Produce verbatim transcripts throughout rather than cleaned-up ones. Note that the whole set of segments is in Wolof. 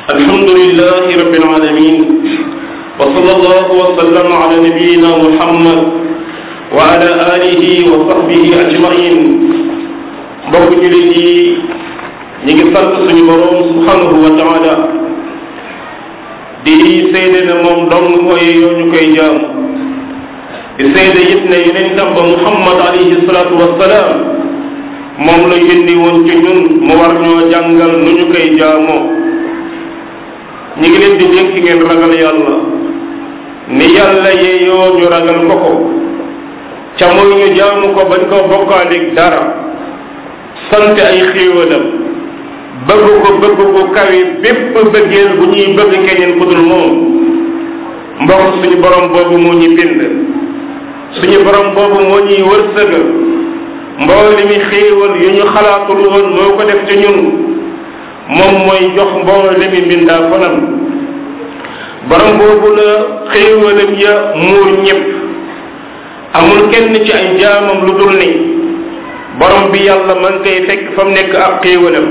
الحمد لله رب العالمين وصلى الله وسلم على نبينا محمد وعلى آله وصحبه أجمعين mbokk jullit yi ñu ngi sant suñu borom subhanahu wa taala di seede ne moom dong mooy yoo ñu koy jaam di seede it ne yonentam ba Muhammad alayhi salatu wassalaam moom la yónni woon ci ñun mu war ñoo jàngal nu ñu koy jaamoo ñu ngi leen di dénk ngeen ragal yàlla ni yàlla yeeyoo ñu ragal ko ko ca mooy ñu jaamu ko bañ ko bokkaaleeg dara sant ay xéewalam bëgg ko bëgg ko kawe bépp bëggeel bu ñuy bëgg keneen ku dul moom mbokk suñu borom boobu moo ñu bind suñu borom boobu moo ñuy wërsëgal mboole mi xéewal yu ñu xalaatul woon moo ko def ci ñun moom mooy jox mboole mi mbindaa fanam borom boobu la xéewalam ya muur ñëpp amul kenn ci ay jaamam lu dul ni borom bi yàlla man koy fekk fa mu nekk ak xéewalam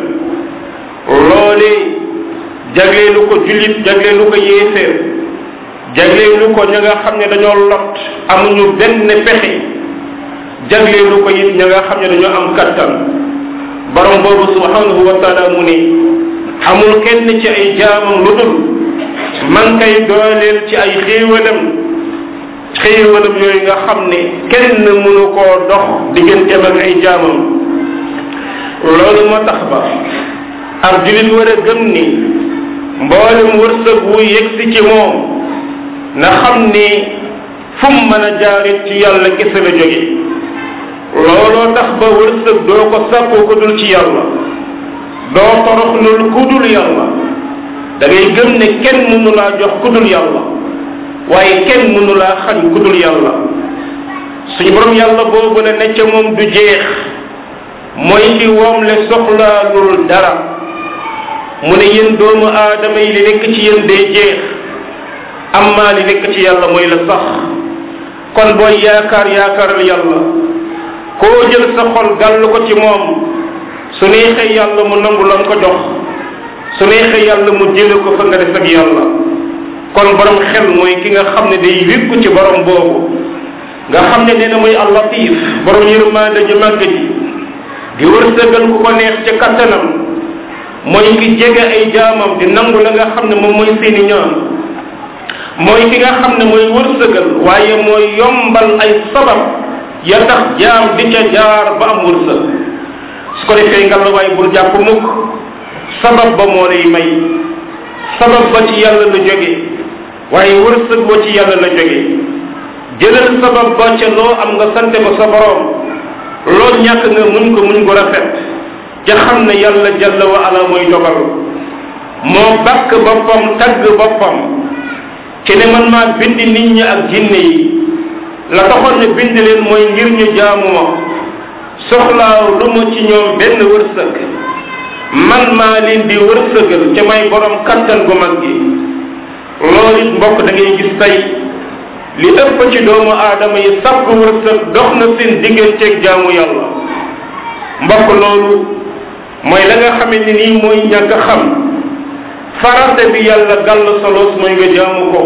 loole jagleelu ko jullit jagleelu ko yéeféer jagleelu ko ña nga xam ne dañoo lot amuñu benn pexe jagleelu ko it ña nga xam ne dañoo am kattan borom boobu subhanahu wa taala mu ne amul kenn ci ay jaamam lu dul man kay dooleel ci ay xéewalam xéewalam yooyu nga xam ne kenn mënu koo dox digganteem ak ay jaamam loolu moo tax ba ab julit war a gëm ni mboolem wërsëg wu yegsi ci moom na xam ni fu mu mën a jaarit ci yàlla kese la jóge looloo tax ba wërsëg doo ko sàkkoo ko dul ci yàlla doo toroxlul ku dul yàlla da ngay gëm ne kenn mënu laa jox ku dul yàlla waaye kenn mënu laa xañ ku dul yàlla suñu borom yàlla boobu la ne ca moom du jeex mooy li woom le soxlaalul dara mu ne yéen doomu aadama yi li nekk ci yéen day jeex amma li nekk ci yàlla mooy la sax kon booy yaakaar yaakaaral yàlla koo jël sa xol gàll ko ci moom su neexee yàlla mu nangu lan ko jox su neexee yàlla mu jële ko fa nga def ak yàlla kon borom xel mooy ki nga xam ne day wékku ci borom boobu nga xam ne nee na mooy al-Latif borom yërmande ju màgg ji di wërsëgal ku ko neex ca kattanam mooy ki jege ay jaamam di nangu la nga xam ne moom mooy seeni ñaan mooy ki nga xam ne mooy wërsëgal waaye mooy yombal ay sabab ya tax jaam di ca jaar ba am wërsëg su ko defee nga la waaye bul jàpp mukk sabab ba moo lay may sabab ba ci yàlla la jóge waaye wërsëg boo ci yàlla la jóge jëlal sabab ba ca loo am nga sante ko sa borom loo ñàkk nga muñ ko muñ ko rafet ca xam ne yàlla jalla wa ala mooy dogal moo bàkk boppam tagg boppam ci ne man maa bind nit ñi ak jinne yi la taxoon ne bind leen mooy ngir ñu jaamu ma soxlaaw lu ma ci ñoom benn wërsëg man maa leen di wërsëgal ca may borom kattan gu mag gi loolu it mbokk da ngay gis tey li ëpp ci doomu aadama yi sàkk wërsëg dox na seen digganteeg jaamu yàlla mbokk loolu mooy la nga xamante ni mooy ñàkk xam farata bi yàlla gàll solos mooy nga jaamu ko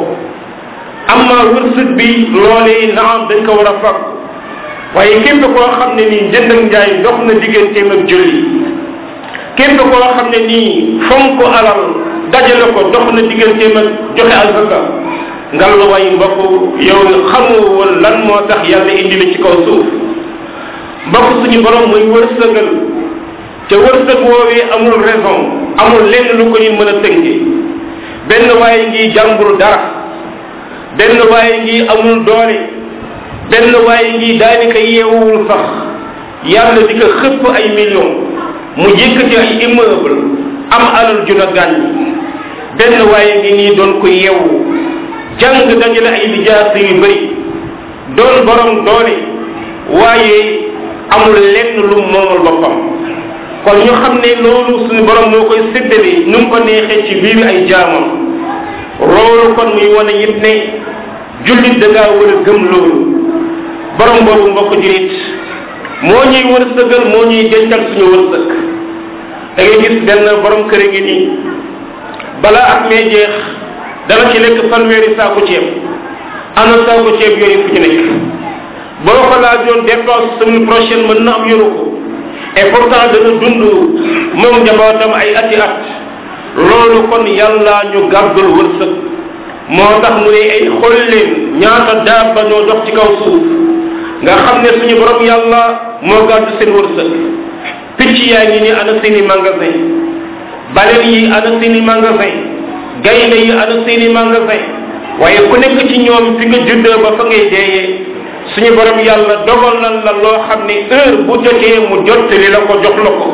amma wërsëg bi loolee naam dañ ko war a fag waaye képp koo xam ne nii njënd ak njaay dox na digganteem ak julli képp koo xam ne nii fonk alal dajale ko dox na digganteem ak joxe alfaka ngal la way mbokk yow xamoo woon lan moo tax yàlla indi la ci kaw suuf mbokk suñu borom mooy wërsëgal te wërsëg woowee amul raison amul lenn lu ko ñu mën a tënke benn waaye ngi jàngul dara benn waaye ngi amul doole benn waaye ngi daanaka yeewuwul sax yàlla di ko xëpp ay millions mu yëkkati ay immeuble am alal ju la gàññ benn waaye ngi nii doon ko yeewu jàng dajale ay lijaasa yu bëri doon borom doole waaye amul lenn lu moomul boppam kon ñu xam ne loolu suñu borom moo koy séddale nu mu ko neexee ci biir ay jaamam loolu kon muy wane it ne jullit da ngaa war a gëm loolu borom boobu mbokk jullit moo ñuy wërsëgal moo ñuy dencal suñu wërsëg da ngay gis benn borom kër gi nii balaa at mee jeex dana ci lekk fanweeri saako ceeb ana saako ceeb yooyu fu ci nekk boo ko laajoon dépense semaine prochaine mën na am yoru ko et pourtant dana dund moom njabootam ay ati at loolu kon yàlla ñu gàddul wërsëg moo tax mu ne ay xool leen ñaata daaba ñoo dox ci kaw suuf nga xam ne suñu borom yàlla moo gàddu seen wërsëg picc yaa ngi ni ana seeni magasin baleine yi ana seeni magasin gaynde yi ana seeni magasin waaye ku nekk ci ñoom fi nga juddoo ba fa ngay deeyee suñu borom yàlla dogal na la loo xam ne heure bu jotee mu jottali la ko jox la ko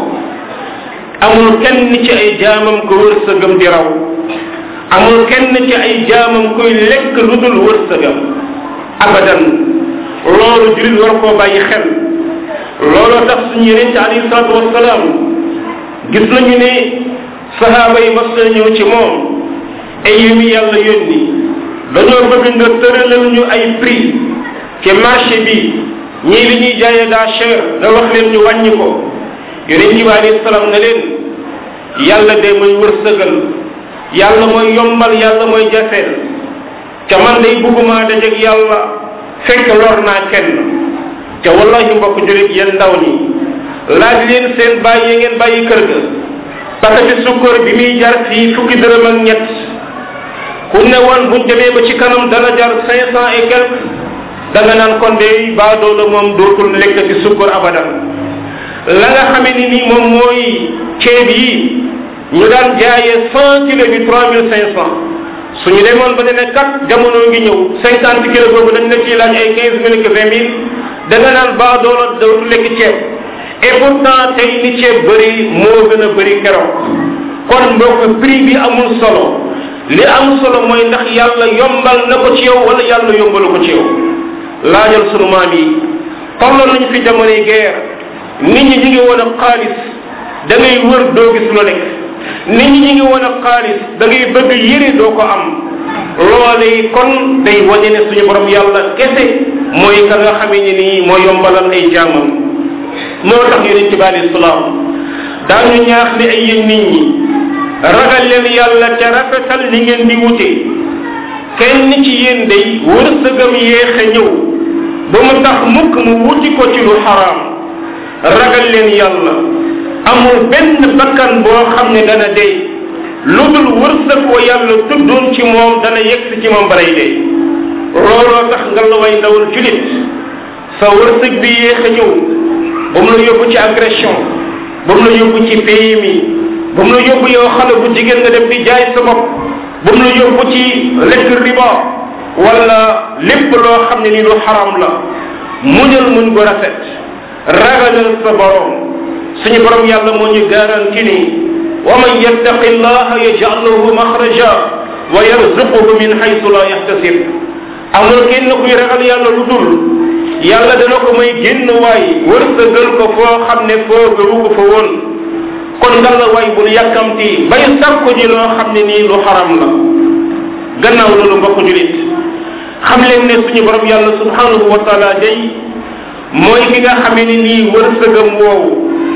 amul kenn ci ay jaamam ko wërsëgam di raw amul kenn ci ay jaamam koy lekk lu dul wërsëgam abadan loolu julit war koo bàyyi xel looloo tax suñu yeneen ci alayhi salaatu wasalaam gis nañu ne sahaaba yi mas na ñëw ci moom ay yu mi yàlla yónni dañoo bëgg nga tëralal ñu ay prix ci marché bi ñii li ñuy jaayee daa cher nga wax leen ñu wàññi ko yeneen ci alayhi salaam ne leen yàlla de mooy wërsëgal yàlla mooy yombal yàlla mooy jafeel ca man day bugguma dajeeg yàlla fekk lor naa kenn te wallahi mbokk julit yéen ndaw ñi laaj leen seen bàyyi yi ngeen bàyyi kër ga pakati sukkar bi muy jar fii fukki dërëm ak ñett ku ne woon buñ demee ba ci kanam dana jar cinq cent et quelque da nga naan kon de baadoo la moom dootul lekkati sukkar abadan la nga xamee ni nii moom mooy ceeb yi ñu daan jaayee cent kilo bi trois mille cinq cent suñu demoon ba ne ne kat jamono ngi ñëw cinquante kilo boobu dañ la ciy laaj ay quinze mille que vingt mille da nga naan baa doola dootu lekk ceeb et pourtant tey ni ceeb bëri moo gën a bëri keroog kon mbokk prix bi amul solo li am solo mooy ndax yàlla yombal na ko ci yow wala yàlla yombalu ko ci yow laajal sunu maam yi tolloon nañu fi jamonoy guerre nit ñi ñu ngi woon ak xaalis da ngay wër doo gis lu nekk nit ñi ñu ngi woon ak xaalis da ngay bëgg yére doo ko am loole kon day wane ne suñu borom yàlla kese mooy ka nga xamee ni nii moo yombalal ay jaamam moo tax yonent bi alayhi salaam daañu ñaax ni ay yéen nit ñi ragal leen yàlla te rafetal li ngeen di wute kenn ci yéen day wërsëgam yéex a ñëw ba mu tax mukk mu wuti ko ci lu xaraam ragal leen yàlla amul benn bakkan boo xam ne dana dee lu dul wërsëg wa yàlla tuddoon ci moom dana yegsi ci moom baray dee looloo tax nga la way ndawul julit sa wërsëg bi yéex a ñëw ba mu la yóbbu ci agression ba mu la yóbbu ci P M I ba mu la yóbbu yow xale bu jigéen nga dem di jaay sa bopp ba mu la yóbbu ci lekk riba wala lépp loo xam ne ni lu xaram la muñal muñ ko rafet ragalal sa borom suñu borom yàlla moo ñu garanti ni wa man yattaqi llaha yaj'al lahu maxraja wa yarzuquhu min haythu la yahtasib amul kenn kuy ragal yàlla lu dul yàlla dana ko may génn waay wërsëgal ko foo xam ne foo gëwu ko fa woon kon ngalla waay bul yàkkamti bay sàkku ji loo xam ne nii lu xaram la gannaaw loolu mbokk julit xam leen ne suñu borom yàlla subhanahu wa taala day mooy ki nga xamee ni nii wërsëgam woowu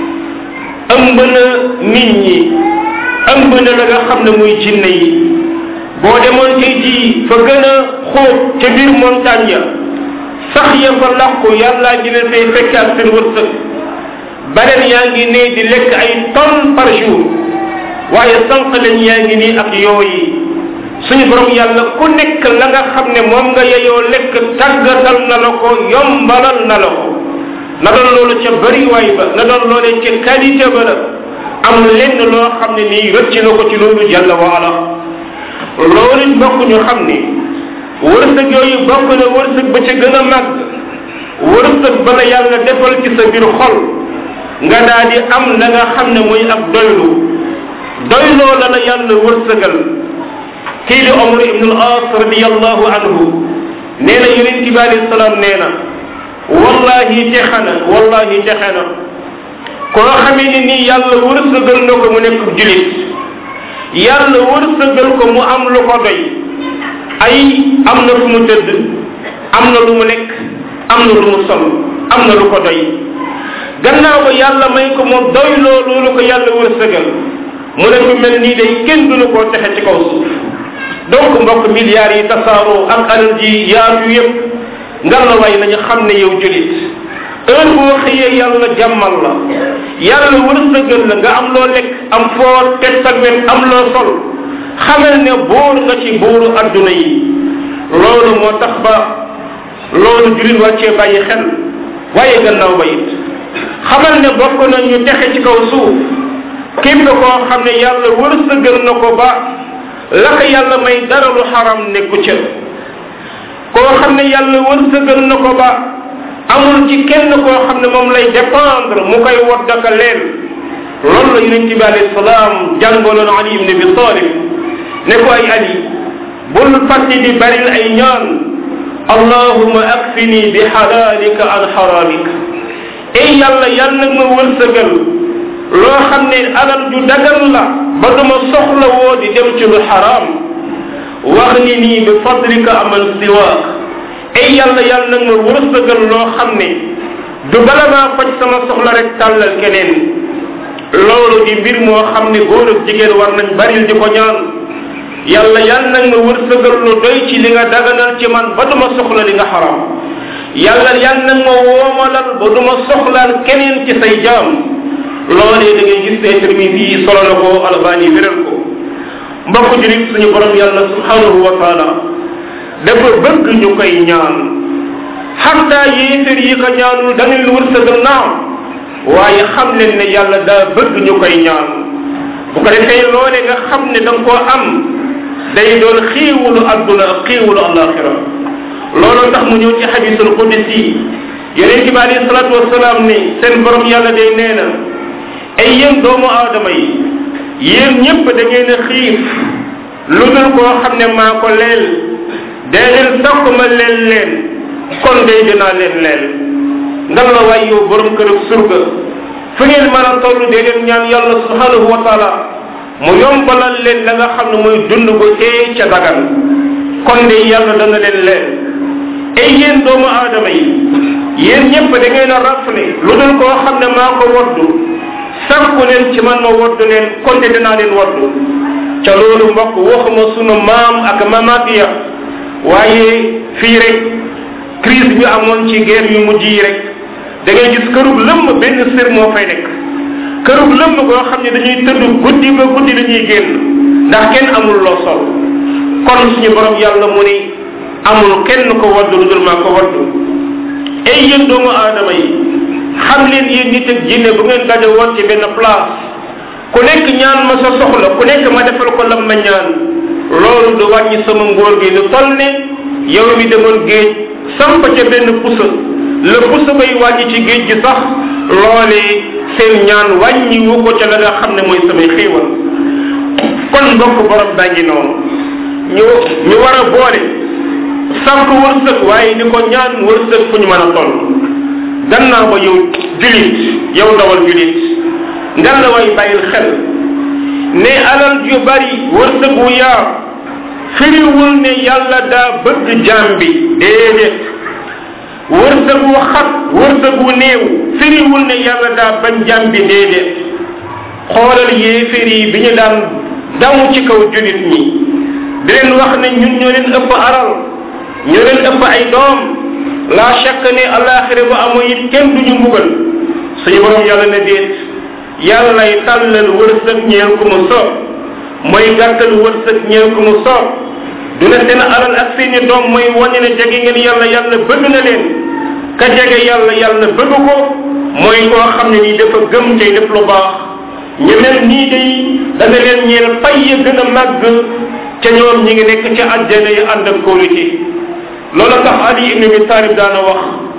ëmb na nit ñi ëmb na la nga xam ne muy jinne yi boo demoon tey jii fa gën a xóot ca biir montagne ya sax ya fa làqu yàllaa dina fay fekk ak seen wërsëg baleen yaa ngi ne di lekk ay tonnes par jour waaye sànq lañ yaa ngi nii ak yooyi suñu borom yàlla ku nekk la nga xam ne moom nga yeyoo lekk tàggatal na la ko yombalal na la ko na doon loolu ca bariwaay ba na doon loolee ca qualité ba la am lenn loo xam ne nii rëcc na ko ci loolu jàlla waala loolu bokk ñu xam ni wërsëg yooyu bokk na wërsëg ba ca gën a màgg wërsëg ba la yàlla defal ci sa biir xol nga daa di am la nga xam ne muy ak doylu doyloo la la yàlla wërsëgal kii di Omar ibn al-As radiyallahu anhu nee na yonent bi alayhi salaam nee na wallahi texe na wallahi texe na koo xamee ni nii yàlla wërsëgal na ko mu nekk julit yàlla wërsëgal ko mu am lu ko doy ay am na fu mu tëdd am na lu mu lekk am na lu mu sol am na lu ko doy gannaaw ba yàlla may ko mu doy loo loolu ko yàlla wërsëgal mu ne ku mel nii day kenn duñu koo texe ci kaw suuf. donc mbokk milliards yi tasaaroo ak alal ji yaatu yëpp ngar la way nañu xam ne yow julit heure boo xëyee yàlla jàmmal la yàlla wërsëgal la nga am loo lekk am foo teg sa wet am loo sol xamal ne buur nga ci buuru adduna yi loolu moo tax ba loolu julit war cee bàyyi xel waaye gannaaw ba it xamal ne bokk na ñu texe ci kaw suuf képp koo xam ne yàlla wërsëgal na ko ba la ko yàlla may dara lu xaram nekku ca koo xam ne yàlla wërsëgal na ko ba amul ci kenn koo xam ne moom lay dépendre mu koy waddaka leen loolu la yonent bi alayhi salaam jàngaloon Ali ibn Abi Talib ne ko ay Ali bul fàtte di baril ay ñaan allahuma akfini bi xalaalika an xaraamika ey yàlla yàlla ma wërsëgal loo xam ne alal ju dagal la ba duma soxla woo di dem ci lu xaraam wax ni nii bi fadlika aman siwaak ey yàlla yàlla nag ma wërsëgal loo xam ne du bala maa faj sama soxla rek tàllal keneen loolu di mbir moo xam ne góor ak jigéen war nañ baril di ko ñaan yàlla yàlla nag ma wërsëgal lu doy ci li nga daganal ci man ba duma soxla li nga xaraam yàlla yàlla nag ma woomalal ba duma soxlaal keneen ci say jaam loolee da ngay gis ne Tirmisi yi solo na ko Albani wéral ko mbokk julit suñu borom yàlla subhanahu wa taala dafa bëgg ñu koy ñaan xatta yéefér yi ko ñaanul da ngeen wërsëgal naam waaye xam leen ne yàlla daa bëgg ñu koy ñaan bu ko defee loole nga xam ne da nga koo am day doon xiiwulu adduna ak xiiwulu alaxira looloo tax mu ñëw ci hadisul qudsi yonent bi alayhi salaatu wasalaam ni seen borom yàlla day nee na ay yéen doomu aadama yi yéen ñëpp da ngeen a xiif lu dul koo xam ne maa ko leel dee leen sakku ma leel leen kon day dinaa leen leel ngal la waay yow borom kër ak surga fu ngeen mën a toll dee leen ñaan yàlla subhanahu wa taala mu yombalal leen la nga xam ne mooy dund ko tee ca dagan kon de yàlla dana leen leel ay yéen doomu aadama yi yéen ñëpp da ngeen a rafle lu dul koo xam ne maa ko waddu sakku leen ci man ma waddu leen kon de dinaa leen waddu ca loolu mbokk waxuma sunu maam ak mamaat ya waaye fii rek crise bi amoon ci guerre yu mujj yi rek da ngay gis kërug lëmm benn sër moo fay nekk kërug lëmm goo xam ne dañuy tëdd guddi ba guddi dañuy génn ndax kenn amul loo sol kon suñu borom yàlla mu ni amul kenn ko waddu lu dul maa ko waddu ay yéen doomu aadama yi xam leen yéen nit ak jinne bu ngeen daje woon ci benn place ku nekk ñaan ma sa soxla ku nekk ma defal ko lam ma ñaan loolu du wàññi sama ngóor gi lu toll ne yow mi demoon géej samp ca benn pusa la pusa bay wàññi ci géej gi sax loolee seen ñaan wàññi wu ko ca la nga xam ne mooy samay xéewal kon mbokk borom baa ngi noonu ñu ñu war a boole sànq wërsëg waaye di ko ñaan wërsëg fu ñu mën a toll gannaaw ba yow julit yow ndawal julit ngan la way bàyyil xel ne alal ju bari wërsëg wu yaa firiwul ne yàlla daa bëgg jaam bi déedéet wërsëg wu xat wërsëg wu néew firiwul ne yàlla daa bañ jaam bi déedéet xoolal yéeféer yi bi ñu daan damu ci kaw julit ñi di leen wax ne ñun ñoo leen ëpp alal ñoo leen ëpp ay doom la chaque ne alaxira bu amoo it kenn duñu mbugal suñu borom yàlla ne déet yàllay tàllal wërsëg ñeel ku mu soob mooy gàttal wërsëg ñeel ku mu soob du ne seen alal ak seeni doom mooy wane ne jege ngeen yàlla yàlla bëgg na leen ka jege yàlla yàlla bëgg ko mooy koo xam ne nii dafa gëm tey def lu baax ñu mel nii day dana leen ñeel fay ya gën a màgg ca ñoom ñi ngi nekk ca àjjana yi ànd ak kóolute loolu tax Ali ibn Abi Talib daana wax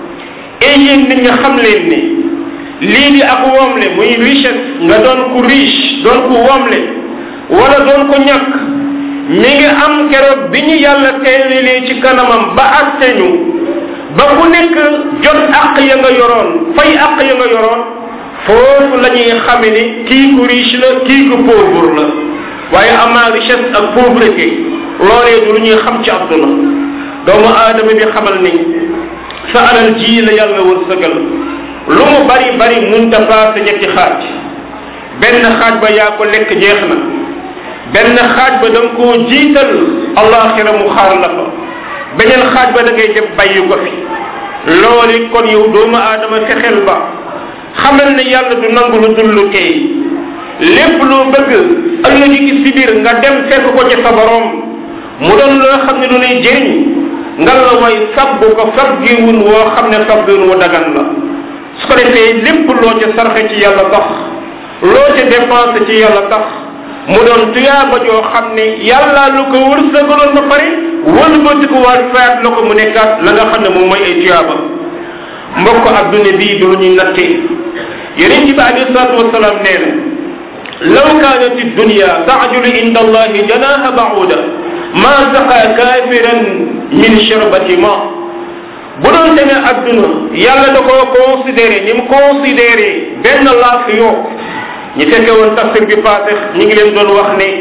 et yéen nit ñi xam leen ni lii di ak woomle muy richesse nga doon ku riche doon ku woomle wala doon ko ñàkk mi ngi am keroog bi ñu yàlla teelee ci kanamam ba àtte ñu ba ku nekk jot àq ya nga yoroon fay àq ya nga yoroon foofu la ñuy xame ni kii ku riche la kii ku pauvre la waaye amaa richesse ak pauvreté loolee du lu ñuy xam ci àdduna doomu aadama bi xamal ni sa alal ji la yàlla wërsëgal lu mu bari bari munta paase ñetti xaaj benn xaaj ba yaa ko lekk jeex na benn xaaj ba da nga koo jiital alaxira mu xaar la fa beneen xaaj ba da ngay dem bàyyi ko fi loolu kon yow doomu aadama fexeel ba xamal ne yàlla du nangu lu dul lu tey lépp loo bëgg ëllëg gi si biir nga dem fekk ko ci sa borom mu doon loo xam ne lu lay jëriñ nga la way fabbu ko fabgiwun woo xam ne fabgiwun wu dagan la su ko defee lépp loo ca sarxe ci yàlla tax loo ca dépense ci yàlla tax mu doon tuyaaba joo xam ne yàlla lu ko wërsëgaloon ba pare wëlbati ko waat faat la ko mu nekkaat la nga xam ne moom mooy ay tuyaaba mbokk adduna bii du lu ñuy natte yonent bi alayhi salaatu wasalaam nee na law kaanat dunya taajulu inda allahi janaha bauda ma saqa kafiran min sharbati ma bu doon demee adduna yàlla da koo considéré ni mu considéré benn laaf yoo ñi fekke woon tafsir bi passé ñi ngi leen doon wax ne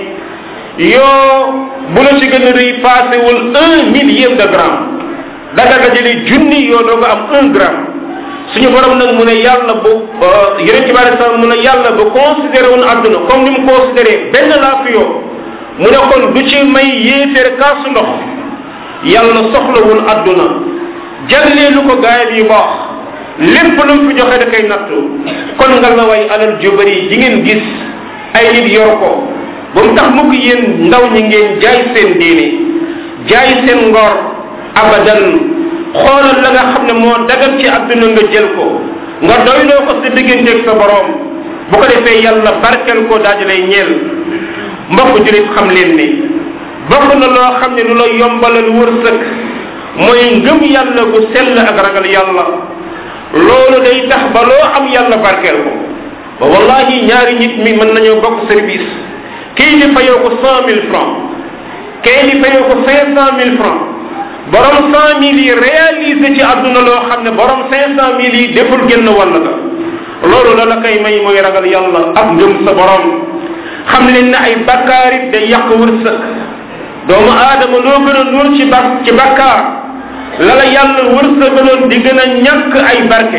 yoo bu la ci gën a rëy passé wul un millième de gramme daga nga jëli junni yoo doo ko am un gramme suñu borom nag mu ne yàlla bu yonent bi alei salaam mu ne yàlla bu considéré woon adduna comme ni mu considéré benn laaf yoo mu ne kon du ci may yéeféer kaasu ndox yàlla soxlawul adduna jàllee lu ko gaayat yi baax lépp lu mu fi joxe da koy nattu kon nga la way alal ju bëri ji ngeen gis ay nit yor ko ba mu tax mukk yéen ndaw ñi ngeen jaay seen diine jaay seen ngor abadan xoolal la nga xam ne moo dagal ci adduna nga jël ko nga doyloo ko sa digganteeg sa borom bu ko defee yàlla barkel ko daal di lay ñeel mbokk julit xam leen ne bokk na loo xam ne lu la yombalal wërsëg mooy ngëm yàlla gu sell ak ragal yàlla loolu day tax ba loo am yàlla barkeel ko ba wallahi ñaari nit mi mën nañoo bokk service kii di fayoo ko cent mille francs kii di fayoo ko cinq cent mille francs borom cent mille yi réalisé ci àdduna loo xam ne borom cinq cent mille yi deful génn wàll ga loolu la la koy may mooy ragal yàlla ak ngëm sa borom xam leen ne ay bakkaar it day yàq wërsëg doomu aadama loo gën a nuur ci ba ci bakkaar la la yàlla wërsëgaloon di gën a ñàkk ay barke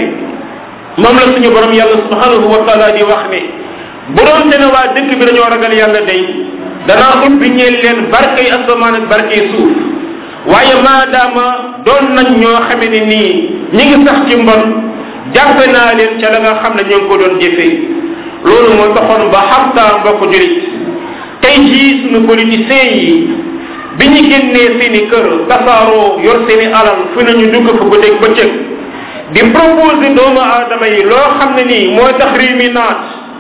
moom la suñu borom yàlla subhanahu wa taala di wax ne bu doon te ne waa dëkk bi dañoo ragal yàlla day danaa ubbi ñeel leen barke yi asamaan ak barke yi suuf waaye maadaama doon nañ ñoo xame ne nii ñi ngi sax ci mbon jàppe naa leen ca la nga xam ne ñoo ngi ko doon jëfee loolu moo taxoon ba xamtaa mbokk julit tey jii suñu politiciens yi bi ñu génnee seeni kër tasaaroo yor seeni alal fu nañu dugg fa ba dégg bëccëg di proposer doomu aadama yi loo xam ne nii mooy tax réew mi naat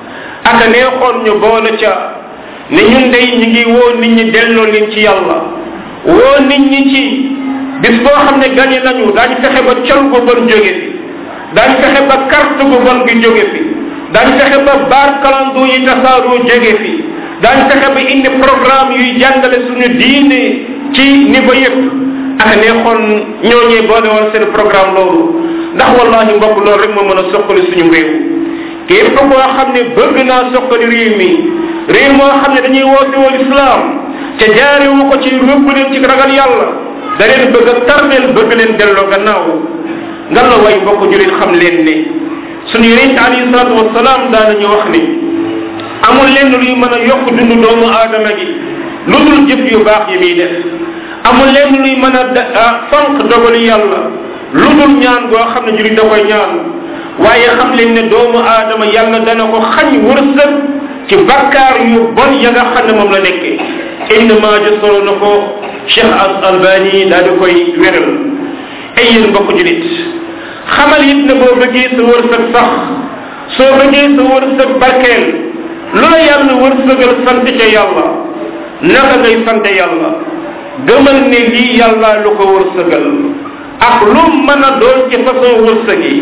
ak neexoon ñu boole ca ne ñun day ñu ngi woo nit ñi delloo leen ci yàlla woo nit ñi ci bis boo xam ne gañe nañu daañu fexe ba col gu bon jóge fi daañu fexe ba carte gu bon gi jóge fi daañu fexe ba baar kalando yi tasaaroo jóge fi daañu fexe ba indi programme yuy jàngale suñu diine ci niveau yëpp ak neexoon ñooñee boole woon seen programme loolu ndax wallahi mbokk loolu rek moo mën a soqali suñu réew képp koo xam ne bëgg naa soqali réew mi réew moo xam ne dañuy woote woon islam te jaarewu ko ci yóbbu leen ci ragal yàlla da leen bëgg a tardeel bëgg leen delloo gannaaw nga la way mbokk julit xam leen ne suñu yonent alayhi salaatu wasalaam daanañu wax ni amul lenn luy mën a yokk dund doomu aadama gi lu dul jëf yu baax yi muy def amul lenn luy mën a fanq dogalu yàlla lu dul ñaan goo xam ne julit da koy ñaan waaye xam leen ne doomu aadama yàlla dana ko xañ wërsëg ci bakkaar yu bon ya nga xam ne moom la nekkee innama jësoro na ko Cheikh Albani daal di koy wéral ay yéen mbokk julit xamal it ne boo bëggee sa wërsëg sax soo bëggee sa wërsëg barkeel lu la yàlla wërsëgal sant ca yàlla naka ngay sant yàlla gëmal ne lii yàlla lu ko wërsëgal ak lu mën a doon ci façon wërsëg yi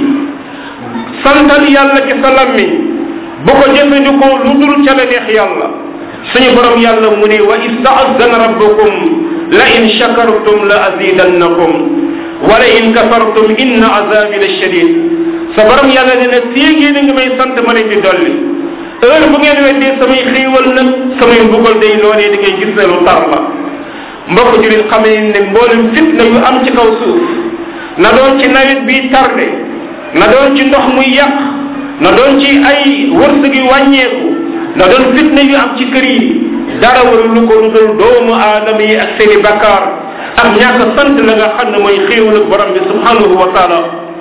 santal yàlla ci sa lammiñ bu ko jëfandikoo lu dul ca la neex yàlla suñu borom yàlla mu ne wa istaazana rabbukum la in shakartum la azidannakum wala in kafartum inna azabi la shadid sa borom yàlla ne na séegée ni nga may sant ma leen di dolli heure bu ngeen weddee samay xiiwal nag samay mbugal day loolee di ngay gis ne lu tar la mbokk julit xam ne mboolem fitna yu am ci kaw suuf na doon ci nawet bi tardé na doon ci ndox muy yàq na doon ci ay wërsëg yu wàññeeku na doon fitna yu am ci kër yi dara waru lu ko lu dul doomu aadama yi ak seeni bakkaar ak ñàkk sant la nga xam ne mooy xéewal ak borom bi subhanahu wa taala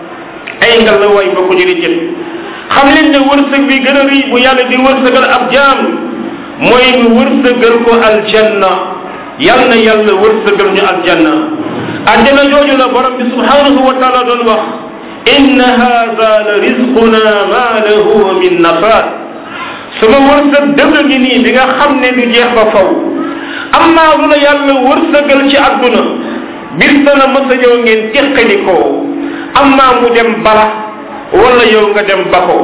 ay ngal la way ba ko ñu di jël xam leen ne wërsëg bi gën a rëy bu yàlla di wërsëgal ab jaam mooy mu wërsëgal ko aljanna yal na yàlla wërsëgal ñu aljanna aljanna jooju la borom bi subhanahu wa taala doon wax inna hada la rizquna ma lahu min nafad sama wërsëg dëgg ngi nii bi nga xam ne du jeex ba faw amma lu la yàlla wërsëgal ci àdduna bis dana mës a yow ngeen teqalikoo amma mu dem bala wala yow nga dem bako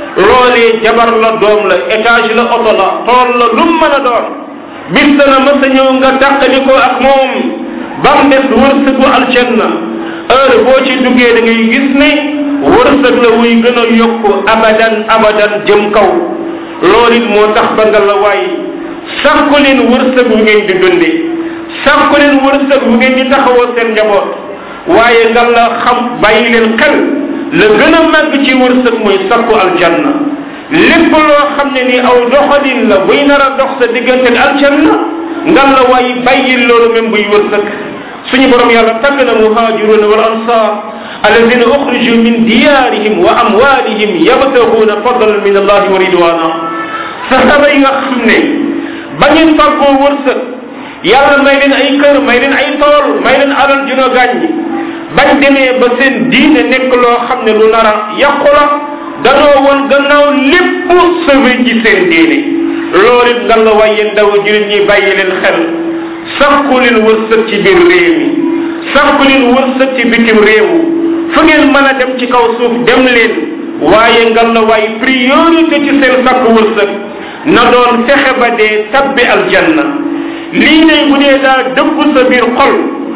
loolee jabar la doom la étage la oto la tool la lu mën a doon bis dana mës a ñëw nga teqalikoo ak moom bam des wërsëgu aljanna heure boo ci duggee da ngay gis ne wërsëg la wuy gën a yokk abadan abadan jëm kaw loolu it moo tax ba nga la waay sàkku leen wërsëg wu ngeen di dunde sàkku leen wërsëg wu ngeen di taxawoo seen njaboot waaye nga la xam bàyyi leen xel la gën a màgg ci wërsëg mooy sàkku aljanna lépp loo xam ne ni aw doxalin la buy nar a dox sa diggante ak aljanna nga la waay bàyyi loolu même buy wërsëg suñu borom yàlla tàgg na muhajiruna wal ansar alladina uxriju min diyarihim wa amwalihim yabtaguuna fadlan min allahi wa ridwana sahaba yi nga xam ne ba ngeen fàggoo wërsëg yàlla may leen ay kër may leen ay tool may leen alal juno gàññi bañ demee ba seen diine nekk loo xam ne lu nar a yàqu la danoo woon gannaaw lépp sauvé ci seen diine loolu it nga la waaye ndaw jullit ñi bàyyi leen xel sakku leen wërsëg ci biir réew mi sakku leen wërsëg ci bitim réew fu ngeen mën a dem ci kaw suuf dem leen waaye nga la waaye priorité ci seen sakku wërsëg na doon fexe ba dee tabbi aljanna lii ne bu dee daa dëggu sa biir xol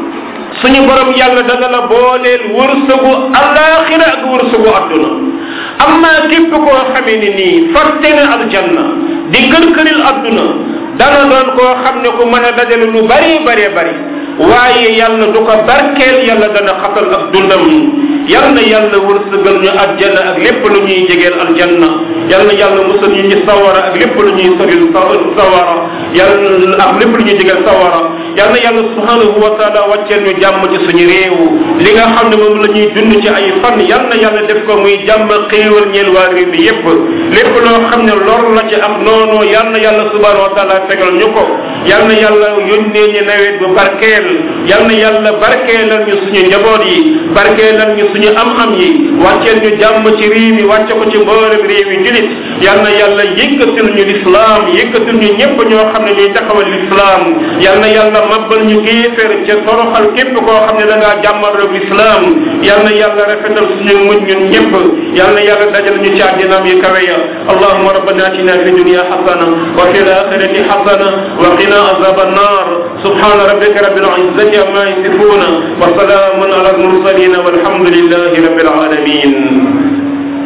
suñu borom yàlla dana la booleel wërsëgu alaxira ak wërsëgu adduna amma képp koo xamee ni nii fàtte na aljanna di kër-këril adduna dana doon koo xam ne ku mën a dajale lu bari bari bari waaye yàlla du ko barkeel yàlla dana xatal ak dundam yal na yàlla wërsëgal ñu aljanna ak lépp lu ñuy jegeel aljanna yal na yàlla musal ñu ci sawara ak lépp lu ñuy soril sawara yàlla ak lépp lu ñuy jegeel sawara yal na yàlla subhanahu wa taala wàcceel ñu jàmm ci suñu réew li nga xam ne moom la ñuy dund ci ay fan yal na yàlla def ko muy jàmm xéewal ñeel waa réew mi yépp lépp loo xam ne lor la ci am noonu yal na yàlla subhanahu wa taala fegal ñu ko yal na yàlla yónnee ñu nawet bu barkeel yal na yàlla barkeelal ñu suñu njaboot yi barkeelal ñu suñu am-am yi wàcceel ñu jàmm ci réew mi wàcce ko ci mboolem réew yi julit yal na yàlla yëkkatil ñu lislaam yëkkatil ñu ñëpp ñoo xam ne ñuy taxawal lislaam yal na yàlla mabbal ñu kéeféer ca toroxal képp koo xam ne da ngaa jàmmaroo lislaam yal na yàlla rafetal suñu mujj ñun ñëpp yal na yàlla dajal ñu ci àddinaam yi kawe ya allahumma rabbana atina fi dunya hasana wa fil akhirati hasana wa qina azab an-nar subhana rabbika rabbil izzati amma yasifuna wa salamun ala al-mursalin walhamdulillahi rabbil alamin